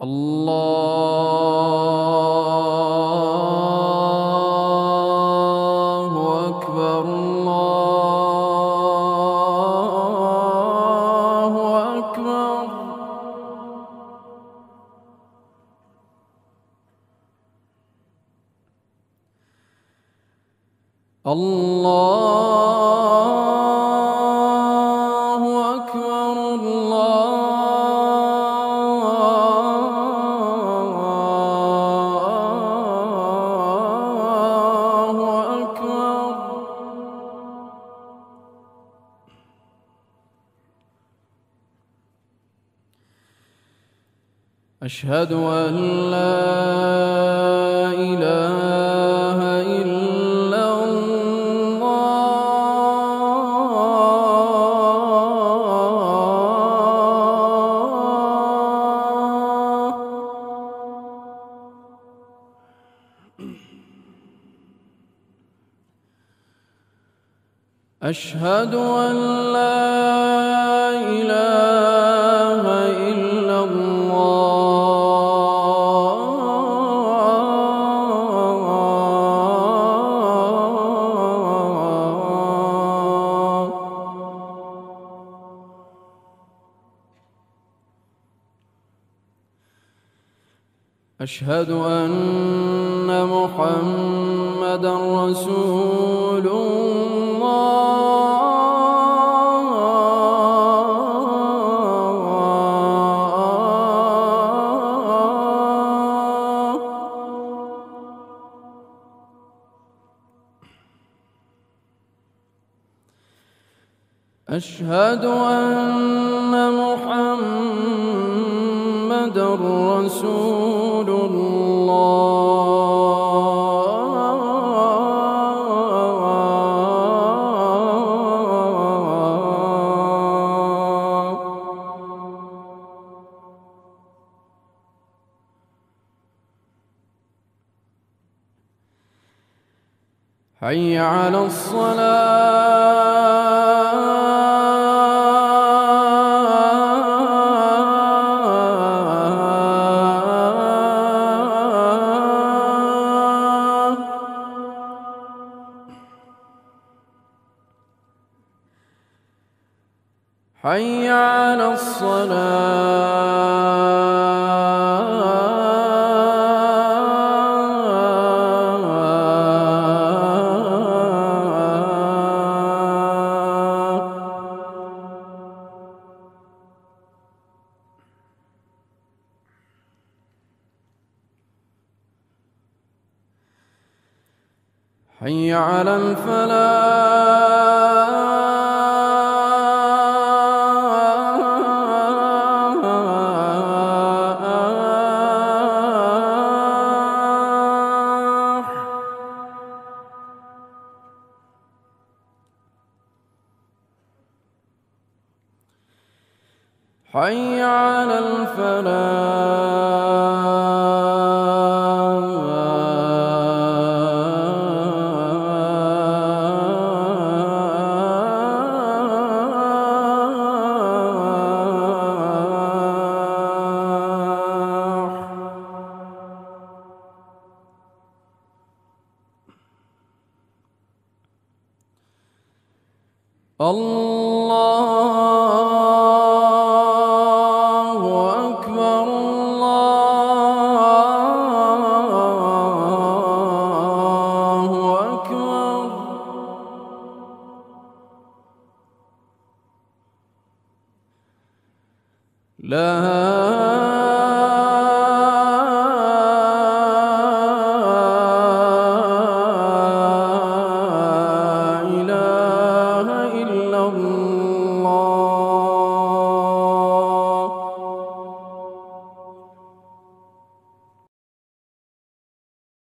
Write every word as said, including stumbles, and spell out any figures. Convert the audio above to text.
الله أكبر الله أكبر. الله أكبر الله أكبر. أشهد أن لا إله إلا أشهد أن لا إله إلا الله. أشهد أن محمدًا رسول الله. أشهد أن محمدًا رسول الله. حي على الصلاة. حي على الصلاة. حي على الفلاح. حي على الفلاح. الله أكبر الله أكبر. لا